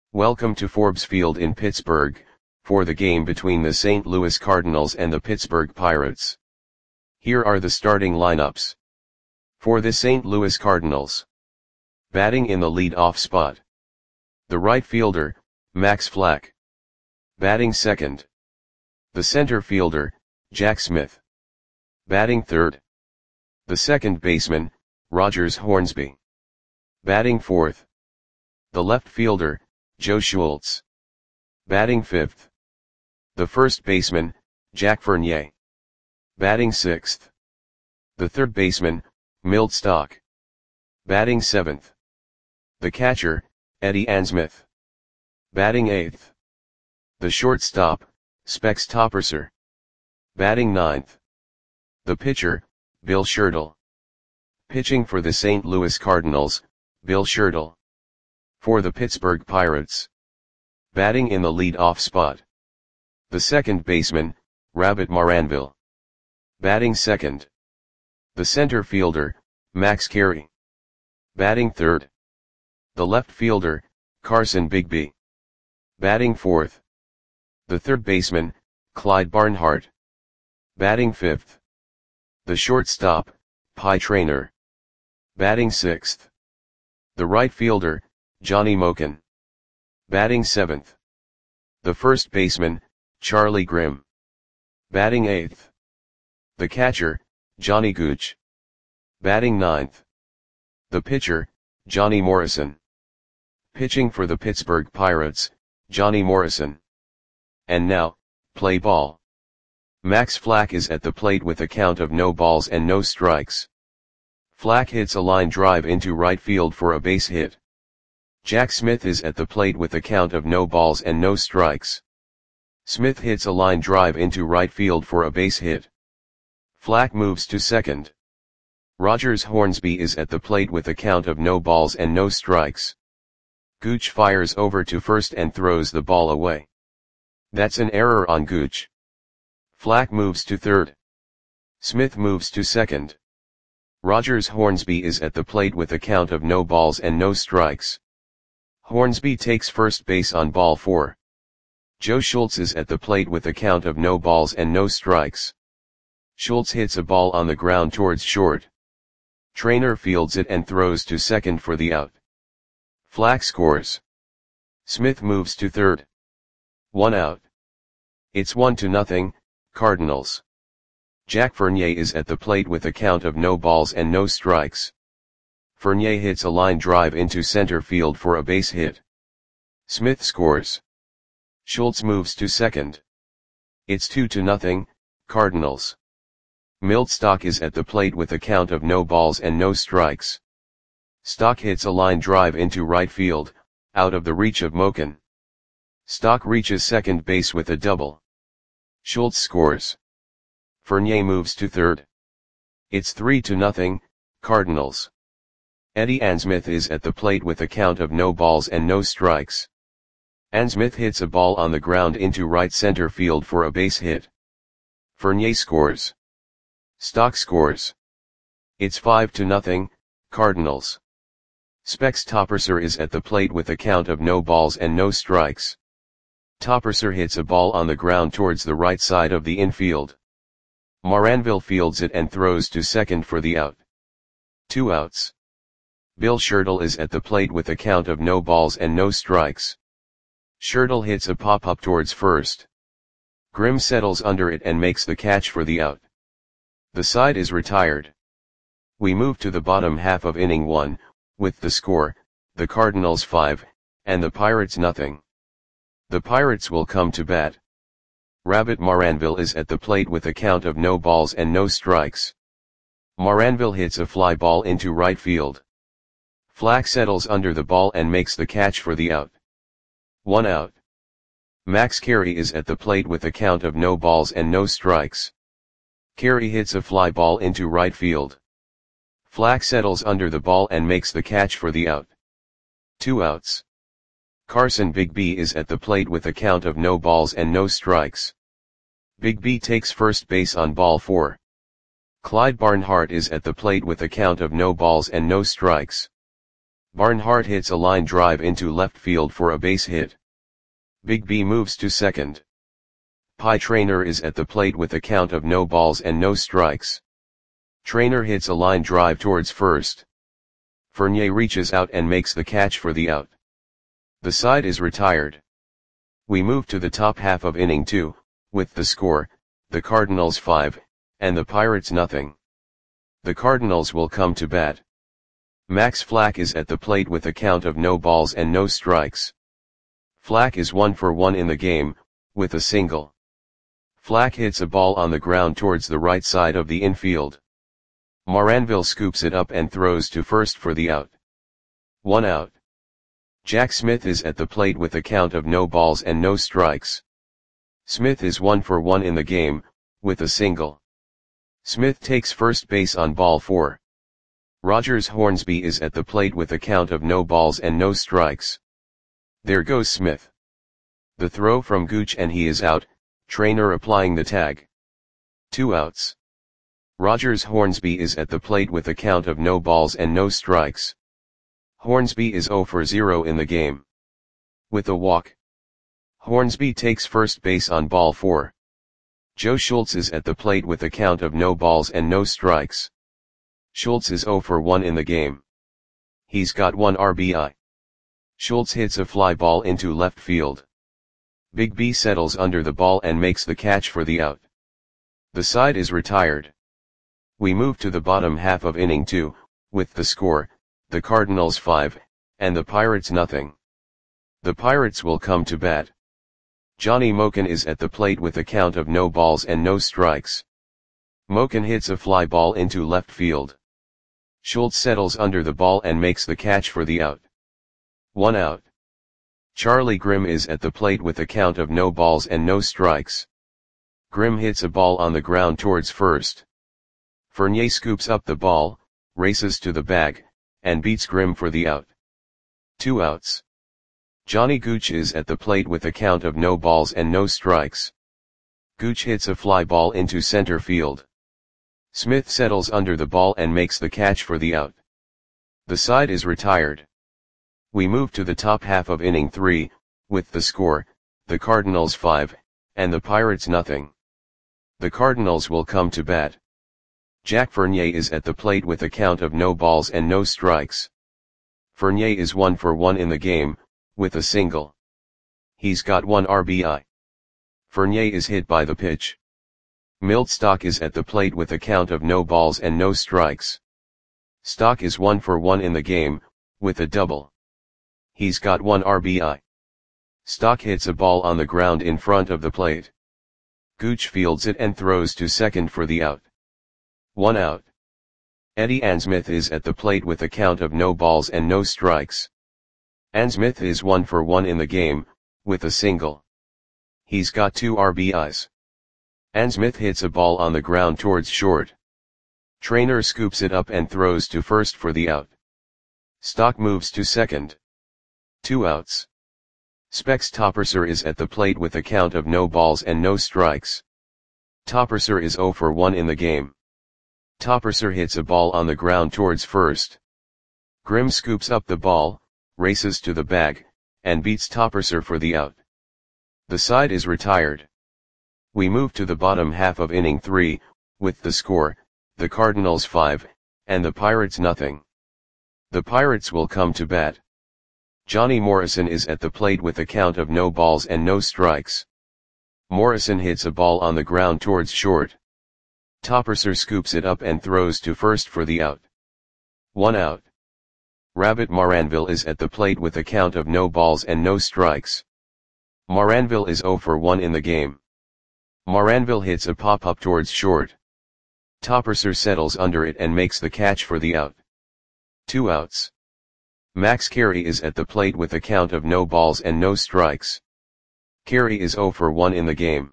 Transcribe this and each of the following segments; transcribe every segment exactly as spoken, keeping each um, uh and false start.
Welcome to Forbes Field in Pittsburgh, for the game between the Saint Louis Cardinals and the Pittsburgh Pirates. Here are the starting lineups. For the Saint Louis Cardinals. Batting in the lead-off spot. The right fielder, Max Flack. Batting second. The center fielder, Jack Smith. Batting third. The second baseman, Rogers Hornsby. Batting fourth. The left fielder, Joe Schultz. Batting fifth. The first baseman, Jack Fournier. Batting sixth. The third baseman, Milt Stock. Batting seventh. The catcher, Eddie Ansmith. Batting eighth. The shortstop, Specs Topperser. Batting ninth. The pitcher, Bill Shirtle. Pitching for the Saint Louis Cardinals, Bill Shirtle. For the Pittsburgh Pirates. Batting in the lead-off spot. The second baseman, Rabbit Maranville. Batting second. The center fielder, Max Carey. Batting third. The left fielder, Carson Bigby. Batting fourth. The third baseman, Clyde Barnhart. Batting fifth. The shortstop, Pie Traynor. Batting sixth. The right fielder, Johnny Moken. Batting seventh. The first baseman, Charlie Grimm. Batting eighth. The catcher, Johnny Gooch. Batting ninth. The pitcher, Johnny Morrison. Pitching for the Pittsburgh Pirates, Johnny Morrison. And now, play ball. Max Flack is at the plate with a count of no balls and no strikes. Flack hits a line drive into right field for a base hit. Jack Smith is at the plate with a count of no balls and no strikes. Smith hits a line drive into right field for a base hit. Flack moves to second. Rogers Hornsby is at the plate with a count of no balls and no strikes. Gooch fires over to first and throws the ball away. That's an error on Gooch. Flack moves to third. Smith moves to second. Rogers Hornsby is at the plate with a count of no balls and no strikes. Hornsby takes first base on ball four. Joe Schultz is at the plate with a count of no balls and no strikes. Schultz hits a ball on the ground towards short. Traynor fields it and throws to second for the out. Flack scores. Smith moves to third. One out. It's one to nothing, Cardinals. Jack Fournier is at the plate with a count of no balls and no strikes. Fournier hits a line drive into center field for a base hit. Smith scores. Schultz moves to second. It's two to nothing, Cardinals. Milt Stock is at the plate with a count of no balls and no strikes. Stock hits a line drive into right field, out of the reach of Moken. Stock reaches second base with a double. Schultz scores. Fournier moves to third. It's three to nothing, Cardinals. Eddie Ansmith is at the plate with a count of no balls and no strikes. Ansmith hits a ball on the ground into right center field for a base hit. Fournier scores. Stock scores. It's five to nothing, Cardinals. Specs Topperser is at the plate with a count of no balls and no strikes. Topperser hits a ball on the ground towards the right side of the infield. Maranville fields it and throws to second for the out. Two outs. Bill Shirtle is at the plate with a count of no balls and no strikes. Shirtle hits a pop-up towards first. Grimm settles under it and makes the catch for the out. The side is retired. We move to the bottom half of inning one, with the score, the Cardinals five, and the Pirates nothing. The Pirates will come to bat. Rabbit Maranville is at the plate with a count of no balls and no strikes. Maranville hits a fly ball into right field. Flack settles under the ball and makes the catch for the out. One out. Max Carey is at the plate with a count of no balls and no strikes. Carey hits a fly ball into right field. Flack settles under the ball and makes the catch for the out. Two outs. Carson Bigby is at the plate with a count of no balls and no strikes. Bigby takes first base on ball four. Clyde Barnhart is at the plate with a count of no balls and no strikes. Barnhart hits a line drive into left field for a base hit. Big B moves to second. Pie Traynor is at the plate with a count of no balls and no strikes. Traynor hits a line drive towards first. Fournier reaches out and makes the catch for the out. The side is retired. We move to the top half of inning two, with the score, the Cardinals five, and the Pirates nothing. The Cardinals will come to bat. Max Flack is at the plate with a count of no balls and no strikes. Flack is one for one in the game, with a single. Flack hits a ball on the ground towards the right side of the infield. Moranville scoops it up and throws to first for the out. One out. Jack Smith is at the plate with a count of no balls and no strikes. Smith is one for one in the game, with a single. Smith takes first base on ball four. Rogers Hornsby is at the plate with a count of no balls and no strikes. There goes Smith. The throw from Gooch and he is out, Traynor applying the tag. Two outs. Rogers Hornsby is at the plate with a count of no balls and no strikes. Hornsby is zero for zero in the game. With a walk. Hornsby takes first base on ball four. Joe Schultz is at the plate with a count of no balls and no strikes. Schultz is zero for one in the game. He's got one R B I. Schultz hits a fly ball into left field. Big B settles under the ball and makes the catch for the out. The side is retired. We move to the bottom half of inning two, with the score, the Cardinals five, and the Pirates nothing. The Pirates will come to bat. Johnny Moken is at the plate with a count of no balls and no strikes. Moken hits a fly ball into left field. Schultz settles under the ball and makes the catch for the out. One out. Charlie Grimm is at the plate with a count of no balls and no strikes. Grimm hits a ball on the ground towards first. Fournier scoops up the ball, races to the bag, and beats Grimm for the out. Two outs. Johnny Gooch is at the plate with a count of no balls and no strikes. Gooch hits a fly ball into center field. Smith settles under the ball and makes the catch for the out. The side is retired. We move to the top half of inning three, with the score, the Cardinals five, and the Pirates nothing. The Cardinals will come to bat. Jack Fournier is at the plate with a count of no balls and no strikes. Fournier is one for one in the game, with a single. He's got one R B I. Fournier is hit by the pitch. Milt Stock is at the plate with a count of no balls and no strikes. Stock is one for one in the game, with a double. He's got one R B I. Stock hits a ball on the ground in front of the plate. Gooch fields it and throws to second for the out. One out. Eddie Ansmith is at the plate with a count of no balls and no strikes. Ansmith is one for one in the game, with a single. He's got two R B Is. Ansmith hits a ball on the ground towards short. Traynor scoops it up and throws to first for the out. Stock moves to second. Two outs. Specs Topperser is at the plate with a count of no balls and no strikes. Topperser is zero for one in the game. Topperser hits a ball on the ground towards first. Grimm scoops up the ball, races to the bag, and beats Topperser for the out. The side is retired. We move to the bottom half of inning three, with the score, the Cardinals five, and the Pirates nothing. The Pirates will come to bat. Johnny Morrison is at the plate with a count of no balls and no strikes. Morrison hits a ball on the ground towards short. Topperser scoops it up and throws to first for the out. One out. Rabbit Moranville is at the plate with a count of no balls and no strikes. Moranville is zero for one in the game. Moranville hits a pop-up towards short. Topperser settles under it and makes the catch for the out. Two outs. Max Carey is at the plate with a count of no balls and no strikes. Carey is zero for one in the game.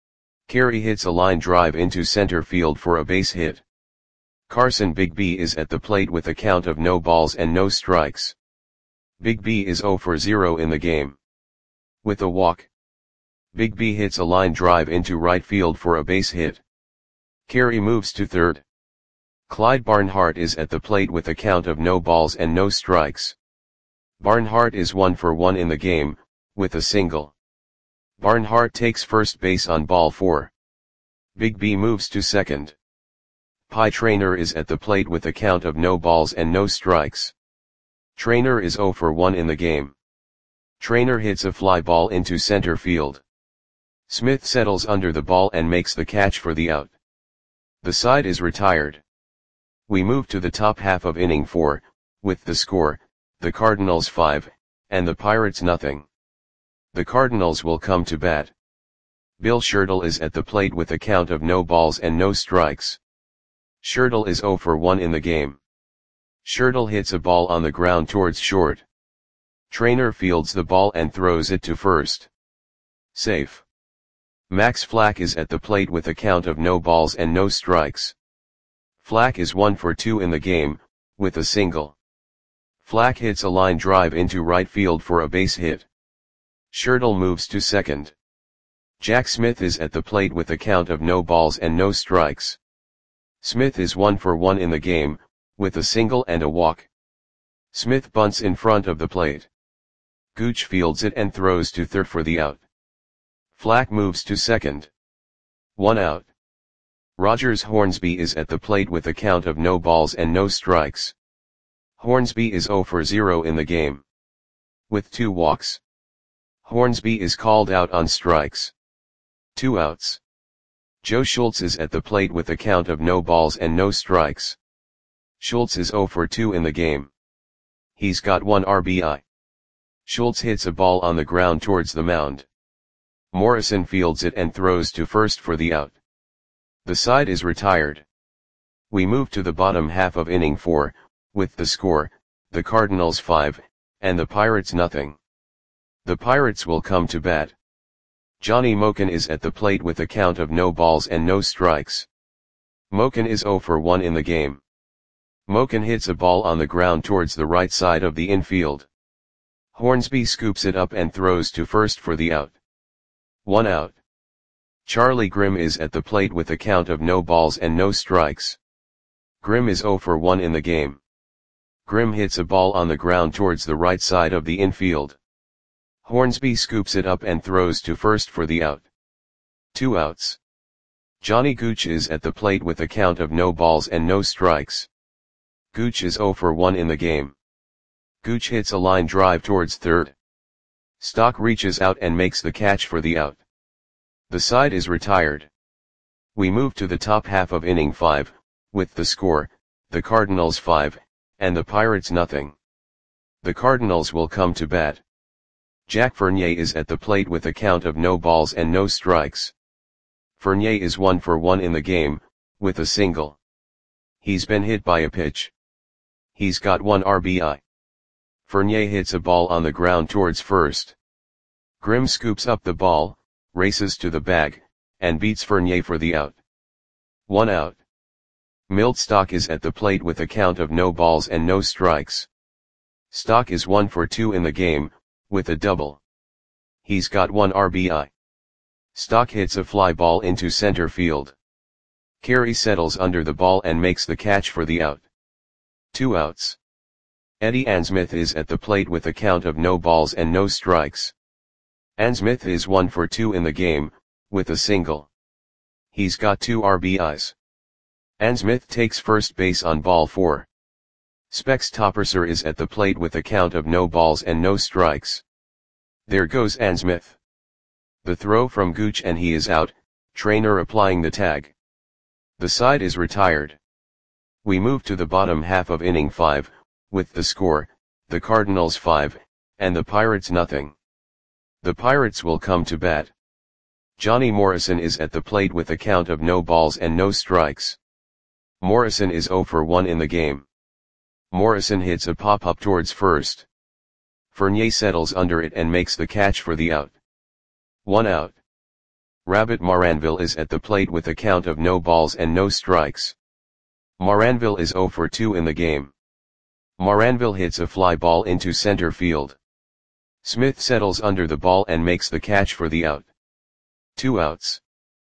Carey hits a line drive into center field for a base hit. Carson Big B is at the plate with a count of no balls and no strikes. Big B is zero for zero in the game. With a walk. Big B hits a line drive into right field for a base hit. Carey moves to third. Clyde Barnhart is at the plate with a count of no balls and no strikes. Barnhart is one for one in the game, with a single. Barnhart takes first base on ball four. Big B moves to second. Pie Trainer is at the plate with a count of no balls and no strikes. Trainer is zero for one in the game. Trainer hits a fly ball into center field. Smith settles under the ball and makes the catch for the out. The side is retired. We move to the top half of inning four, with the score, the Cardinals five, and the Pirates nothing. The Cardinals will come to bat. Bill Schertle is at the plate with a count of no balls and no strikes. Schertle is zero for one in the game. Schertle hits a ball on the ground towards short. Trainer fields the ball and throws it to first. Safe. Max Flack is at the plate with a count of no balls and no strikes. Flack is one for two in the game, with a single. Flack hits a line drive into right field for a base hit. Schertle moves to second. Jack Smith is at the plate with a count of no balls and no strikes. Smith is one for one in the game, with a single and a walk. Smith bunts in front of the plate. Gooch fields it and throws to third for the out. Flack moves to second. One out. Rogers Hornsby is at the plate with a count of no balls and no strikes. Hornsby is zero for zero in the game. With two walks. Hornsby is called out on strikes. Two outs. Joe Schultz is at the plate with a count of no balls and no strikes. Schultz is zero for two in the game. He's got one R B I. Schultz hits a ball on the ground towards the mound. Morrison fields it and throws to first for the out. The side is retired. We move to the bottom half of inning four, with the score, the Cardinals five, and the Pirates nothing. The Pirates will come to bat. Johnny Moken is at the plate with a count of no balls and no strikes. Moken is zero for one in the game. Moken hits a ball on the ground towards the right side of the infield. Hornsby scoops it up and throws to first for the out. One out. Charlie Grimm is at the plate with a count of no balls and no strikes. Grimm is zero for one in the game. Grimm hits a ball on the ground towards the right side of the infield. Hornsby scoops it up and throws to first for the out. Two outs. Johnny Gooch is at the plate with a count of no balls and no strikes. Gooch is zero for one in the game. Gooch hits a line drive towards third. Stock reaches out and makes the catch for the out. The side is retired. We move to the top half of inning five, with the score, the Cardinals five, and the Pirates nothing. The Cardinals will come to bat. Jack Fournier is at the plate with a count of no balls and no strikes. Fournier is one for one in the game, with a single. He's been hit by a pitch. He's got one R B I. Fournier hits a ball on the ground towards first. Grimm scoops up the ball, races to the bag, and beats Fournier for the out. One out. Milt Stock is at the plate with a count of no balls and no strikes. Stock is one for two in the game, with a double. He's got one R B I. Stock hits a fly ball into center field. Carey settles under the ball and makes the catch for the out. Two outs. Eddie Ansmith is at the plate with a count of no balls and no strikes. Ansmith is one for two in the game, with a single. He's got two R B Is. Ansmith takes first base on ball four. Specs Topperser is at the plate with a count of no balls and no strikes. There goes Ansmith. The throw from Gooch and he is out, Trainer applying the tag. The side is retired. We move to the bottom half of inning five, with the score, the Cardinals five, and the Pirates nothing. The Pirates will come to bat. Johnny Morrison is at the plate with a count of no balls and no strikes. Morrison is zero for one in the game. Morrison hits a pop-up towards first. Fournier settles under it and makes the catch for the out. One out. Rabbit Maranville is at the plate with a count of no balls and no strikes. Maranville is zero for two in the game. Maranville hits a fly ball into center field. Smith settles under the ball and makes the catch for the out. Two outs.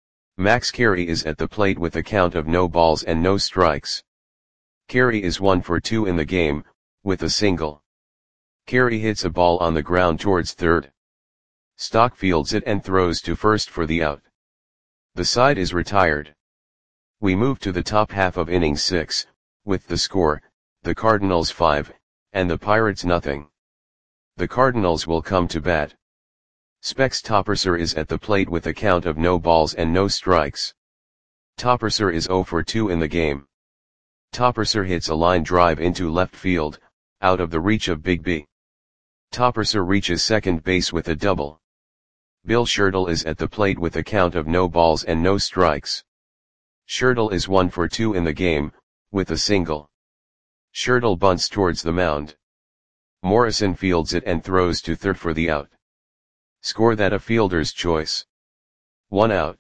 Max Carey is at the plate with a count of no balls and no strikes. Carey is one for two in the game, with a single. Carey hits a ball on the ground towards third. Stock fields it and throws to first for the out. The side is retired. We move to the top half of inning six, with the score, the Cardinals five, and the Pirates nothing. The Cardinals will come to bat. Specs Topperser is at the plate with a count of no balls and no strikes. Topperser is oh for two in the game. Topperser hits a line drive into left field, out of the reach of Big B. Topperser reaches second base with a double. Bill Schertle is at the plate with a count of no balls and no strikes. Schertle is one for two in the game, with a single. Schertle bunts towards the mound. Morrison fields it and throws to third for the out. Score that a fielder's choice. One out.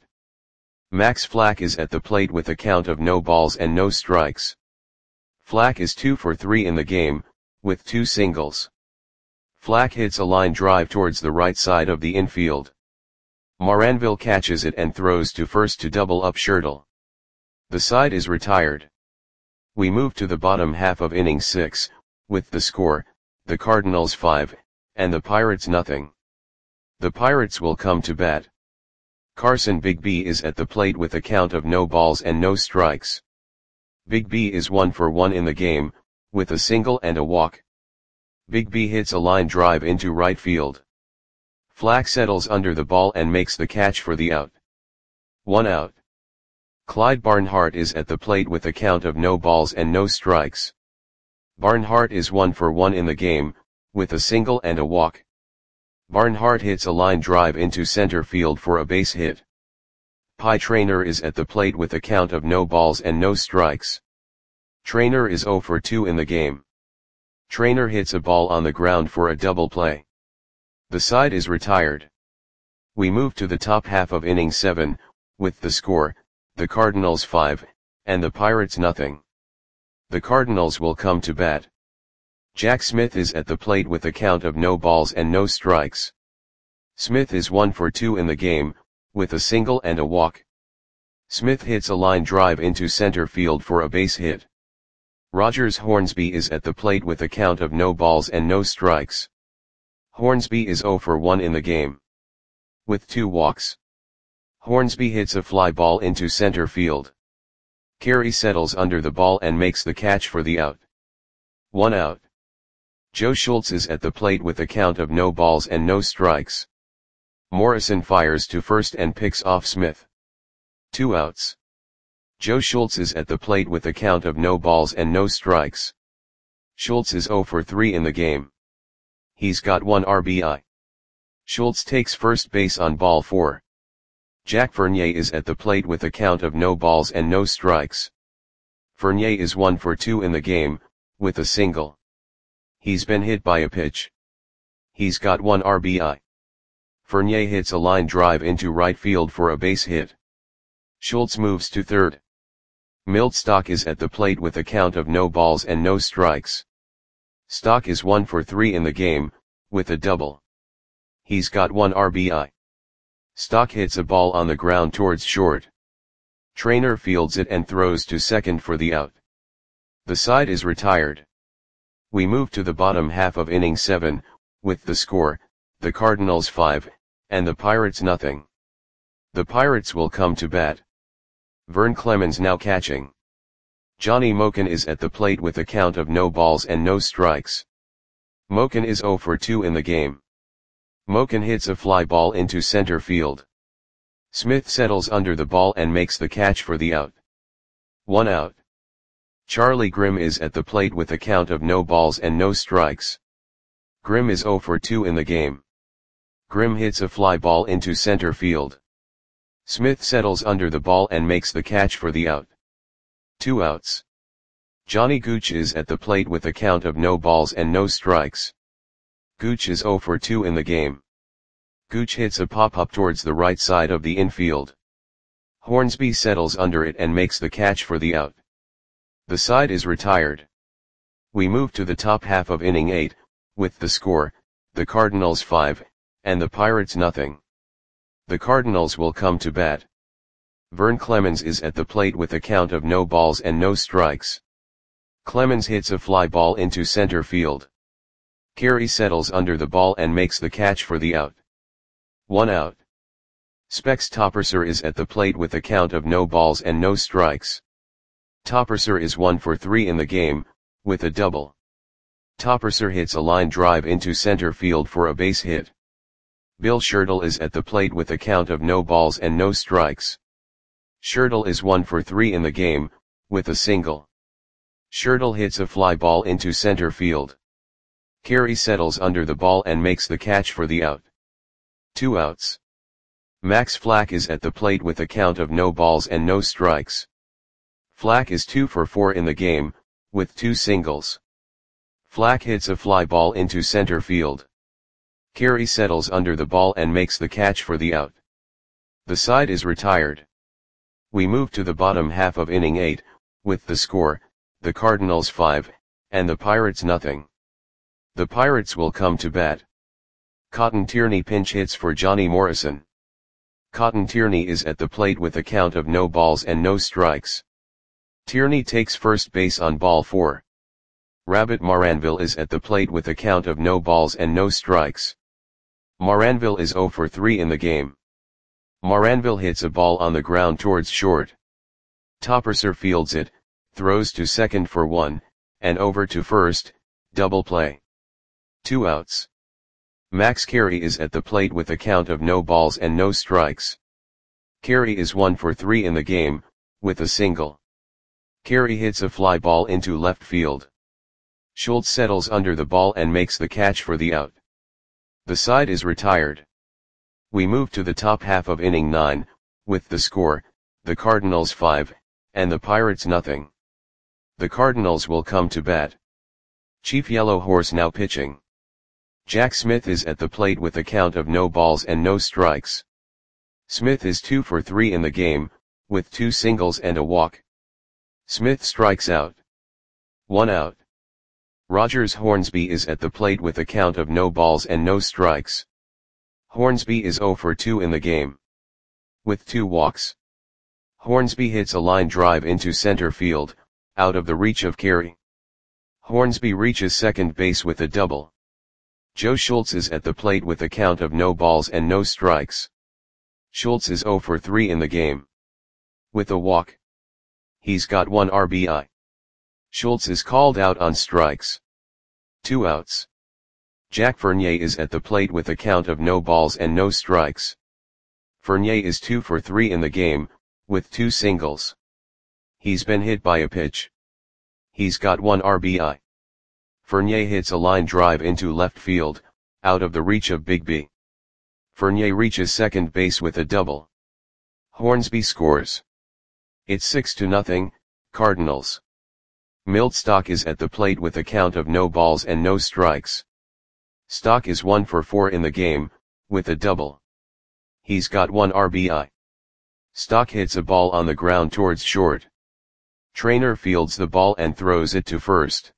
Max Flack is at the plate with a count of no balls and no strikes. Flack is two for three in the game, with two singles. Flack hits a line drive towards the right side of the infield. Moranville catches it and throws to first to double up Schertle. The side is retired. We move to the bottom half of inning six, with the score, the Cardinals five, and the Pirates nothing. The Pirates will come to bat. Carson Big B is at the plate with a count of no balls and no strikes. Big B is one for one in the game, with a single and a walk. Big B hits a line drive into right field. Flack settles under the ball and makes the catch for the out. One out. Clyde Barnhart is at the plate with a count of no balls and no strikes. Barnhart is one for one in the game, with a single and a walk. Barnhart hits a line drive into center field for a base hit. Pie Traynor is at the plate with a count of no balls and no strikes. Traynor is oh for two in the game. Traynor hits a ball on the ground for a double play. The side is retired. We move to the top half of inning seven, with the score, the Cardinals five, and the Pirates nothing. The Cardinals will come to bat. Jack Smith is at the plate with a count of no balls and no strikes. Smith is one for two in the game, with a single and a walk. Smith hits a line drive into center field for a base hit. Rogers Hornsby is at the plate with a count of no balls and no strikes. Hornsby is oh for one in the game, with two walks. Hornsby hits a fly ball into center field. Carey settles under the ball and makes the catch for the out. One out. Joe Schultz is at the plate with a count of no balls and no strikes. Morrison fires to first and picks off Smith. Two outs. Joe Schultz is at the plate with a count of no balls and no strikes. Schultz is oh for three in the game. He's got one R B I. Schultz takes first base on ball four. Jack Fournier is at the plate with a count of no balls and no strikes. Fournier is one for two in the game, with a single. He's been hit by a pitch. He's got one R B I. Fournier hits a line drive into right field for a base hit. Schultz moves to third. Milt Stock is at the plate with a count of no balls and no strikes. Stock is one for three in the game, with a double. He's got one R B I. Stock hits a ball on the ground towards short. Traynor fields it and throws to second for the out. The side is retired. We move to the bottom half of inning seven, with the score, the Cardinals five, and the Pirates nothing. The Pirates will come to bat. Vern Clemens now catching. Johnny Moken is at the plate with a count of no balls and no strikes. Moken is oh for two in the game. Moken hits a fly ball into center field. Smith settles under the ball and makes the catch for the out. One out. Charlie Grimm is at the plate with a count of no balls and no strikes. Grimm is oh for two in the game. Grimm hits a fly ball into center field. Smith settles under the ball and makes the catch for the out. Two outs. Johnny Gooch is at the plate with a count of no balls and no strikes. Gooch is oh for two in the game. Gooch hits a pop-up towards the right side of the infield. Hornsby settles under it and makes the catch for the out. The side is retired. We move to the top half of inning eight, with the score, the Cardinals five, and the Pirates nothing. The Cardinals will come to bat. Vern Clemens is at the plate with a count of no balls and no strikes. Clemens hits a fly ball into center field. Carey settles under the ball and makes the catch for the out. One out. Specs Topperser is at the plate with a count of no balls and no strikes. Topperser is one for three in the game, with a double. Topperser hits a line drive into center field for a base hit. Bill Schertle is at the plate with a count of no balls and no strikes. Schertle is one for three in the game, with a single. Schertle hits a fly ball into center field. Carey settles under the ball and makes the catch for the out. Two outs. Max Flack is at the plate with a count of no balls and no strikes. Flack is two for four in the game, with two singles. Flack hits a fly ball into center field. Carey settles under the ball and makes the catch for the out. The side is retired. We move to the bottom half of inning eight, with the score, the Cardinals five, and the Pirates nothing. The Pirates will come to bat. Cotton Tierney pinch hits for Johnny Morrison. Cotton Tierney is at the plate with a count of no balls and no strikes. Tierney takes first base on ball four. Rabbit Maranville is at the plate with a count of no balls and no strikes. Maranville is zero for three in the game. Maranville hits a ball on the ground towards short. Topperser fields it, throws to second for one, and over to first, double play. Two outs. Max Carey is at the plate with a count of no balls and no strikes. Carey is one for three in the game, with a single. Carey hits a fly ball into left field. Schultz settles under the ball and makes the catch for the out. The side is retired. We move to the top half of inning nine, with the score, the Cardinals five, and the Pirates nothing. The Cardinals will come to bat. Chief Yellow Horse now pitching. Jack Smith is at the plate with a count of no balls and no strikes. Smith is two for three in the game, with two singles and a walk. Smith strikes out. One out. Rogers Hornsby is at the plate with a count of no balls and no strikes. Hornsby is zero for two in the game, with two walks. Hornsby hits a line drive into center field, out of the reach of Carey. Hornsby reaches second base with a double. Joe Schultz is at the plate with a count of no balls and no strikes. Schultz is zero for three in the game, with a walk. He's got one R B I. Schultz is called out on strikes. Two outs. Jack Fournier is at the plate with a count of no balls and no strikes. Fournier is two for three in the game, with two singles. He's been hit by a pitch. He's got one R B I. Fournier hits a line drive into left field, out of the reach of Bigby. Fournier reaches second base with a double. Hornsby scores. It's six to nothing, Cardinals. Milt Stock is at the plate with a count of no balls and no strikes. Stock is one for four in the game, with a double. He's got one R B I. Stock hits a ball on the ground towards short. Trainer fields the ball and throws it to first.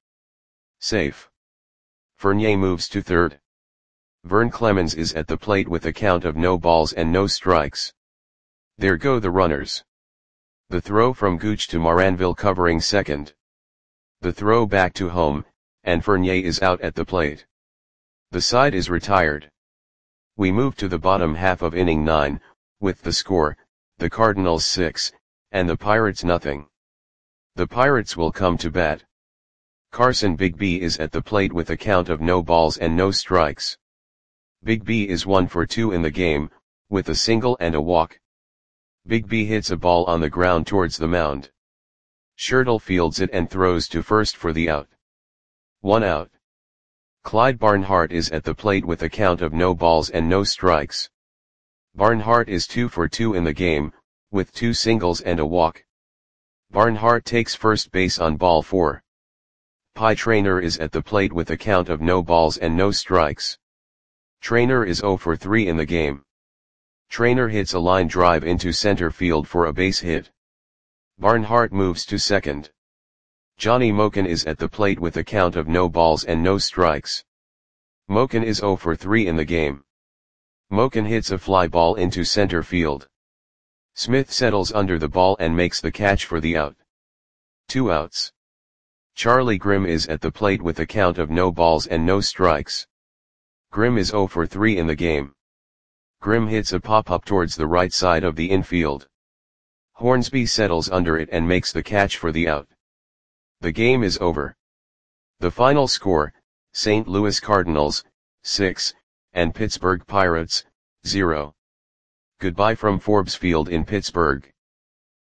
Safe. Fournier moves to third. Vern Clemens is at the plate with a count of no balls and no strikes. There go the runners. The throw from Gooch to Maranville covering second. The throw back to home, and Fournier is out at the plate. The side is retired. We move to the bottom half of inning nine, with the score, the Cardinals six, and the Pirates nothing. The Pirates will come to bat. Carson Bigby is at the plate with a count of no balls and no strikes. Bigby is one for two in the game, with a single and a walk. Bigby hits a ball on the ground towards the mound. Schertle fields it and throws to first for the out. One out. Clyde Barnhart is at the plate with a count of no balls and no strikes. Barnhart is two for two in the game, with two singles and a walk. Barnhart takes first base on ball four. Pie Traynor is at the plate with a count of no balls and no strikes. Traynor is zero for three in the game. Traynor hits a line drive into center field for a base hit. Barnhart moves to second. Johnny Moken is at the plate with a count of no balls and no strikes. Moken is zero for three in the game. Moken hits a fly ball into center field. Smith settles under the ball and makes the catch for the out. Two outs. Charlie Grimm is at the plate with a count of no balls and no strikes. Grimm is zero for three in the game. Grimm hits a pop-up towards the right side of the infield. Hornsby settles under it and makes the catch for the out. The game is over. The final score, Saint Louis Cardinals, six, and Pittsburgh Pirates, zero. Goodbye from Forbes Field in Pittsburgh.